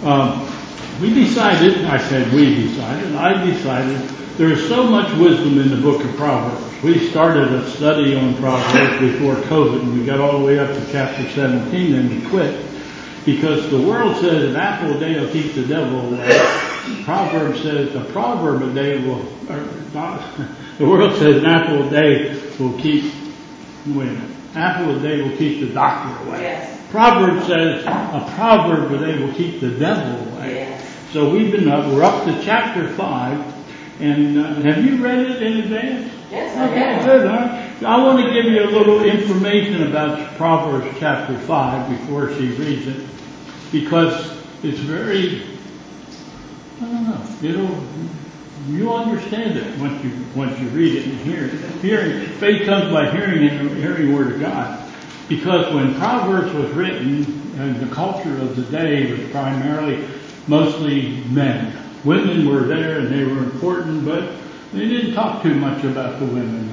I decided there is so much wisdom in the book of Proverbs. We started a study on Proverbs before COVID, and we got all the way up to chapter 17 and we quit. Because the world says an apple a day will keep the devil away. Proverbs says a proverb a day will, the world says an apple a day will keep, apple a day will keep the doctor away. Yes. Proverbs says a proverb a day will keep the devil away. Yes. So we're up to chapter 5. And have you read it in advance? Yes, Okay, good. All right. I want to give you a little information about Proverbs chapter 5 before she reads it, because it's very, you'll understand it once you read it and hear it. Faith comes by hearing and hearing the Word of God. Because when Proverbs was written, and the culture of the day was primarily mostly men. Women were there and they were important, but they didn't talk too much about the women.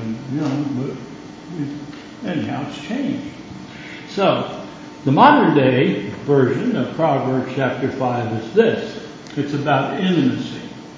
But anyhow, it's changed. So, the modern day version of Proverbs chapter 5 is this. It's about intimacy.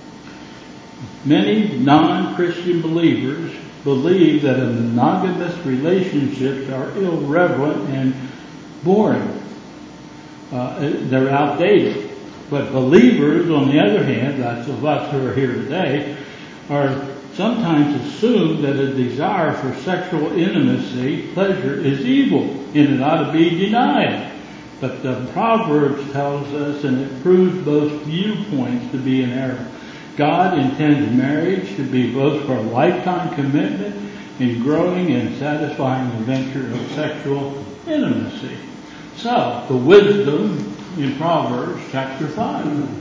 Many non-Christian believers believe that monogamous relationships are irrelevant and boring. They're outdated. But believers, on the other hand, that's of us who are here today, are sometimes assume that a desire for sexual intimacy, pleasure, is evil, and it ought to be denied. But the Proverbs tells us, and it proves both viewpoints to be in error. God intends marriage to be both for a lifetime commitment and growing and satisfying adventure of sexual intimacy. So, the wisdom in Proverbs chapter 5.